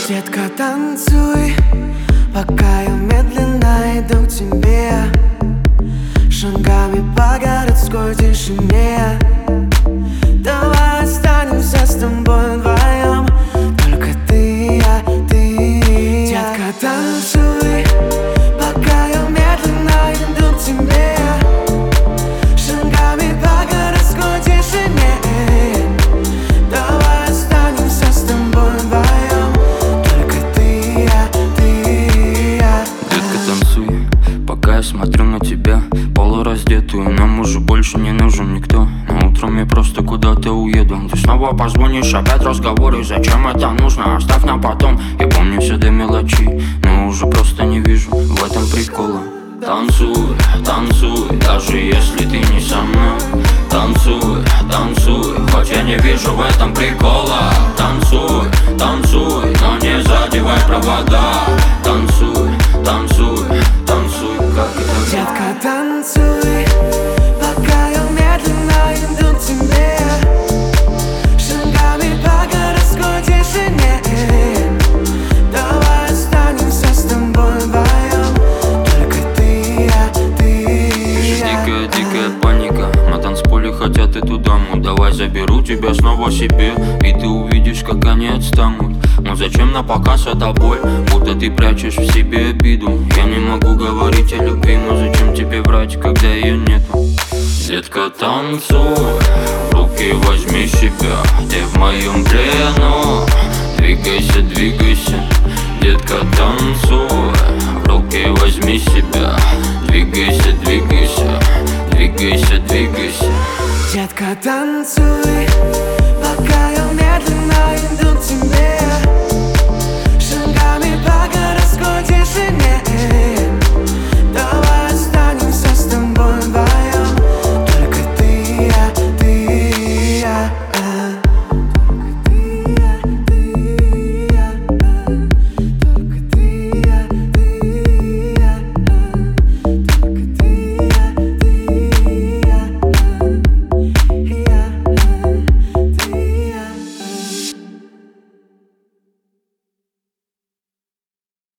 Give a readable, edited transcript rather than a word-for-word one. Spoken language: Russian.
Детка, танцуй, пока я медленно иду к тебе, шагами по городской тишине. Давай останемся с тобой вдвоем, только ты и я, ты и я. Детка, танцуй, пока я медленно иду к тебе, шагами по городской тишине. Давай останемся с тобой вдвоем, только ты и я, ты и я. Детка, танцуй, пока я смотрю на тебя, полураздетую. Нам уже больше не нужен никто. Но утром я просто куда-то уеду. Ты снова позвонишь, опять разговоры. Зачем это нужно? Оставь на потом. Я помню все до мелочей, но уже просто не вижу в этом прикола. Танцуй, танцуй, даже если ты не со мной. Танцуй, танцуй, хоть я не вижу в этом прикола. Танцуй, танцуй, но не задевай провода. Танцуй, танцуй, танцуй, как это. Детка, танцуй, пока я медленно иду к тебе, шагами по городской тишине. Давай останемся с тобой вдвоем, только ты и я, ты и я. Дикая паника, на танцполе хотят эту даму. Давай заберу тебя снова себе, и ты увидишь, как они отстанут. Но зачем на показ эта боль, будто ты прячешь в себе обиду. Я не могу говорить о любви, но зачем тебе врать, когда ее нету? Детка, танцуй, в руки возьми себя, ты в моем плену. Двигайся, двигайся, детка, танцуй, в руки возьми себя. Двигайся, двигайся, двигайся, двигайся. Детка, танцуй,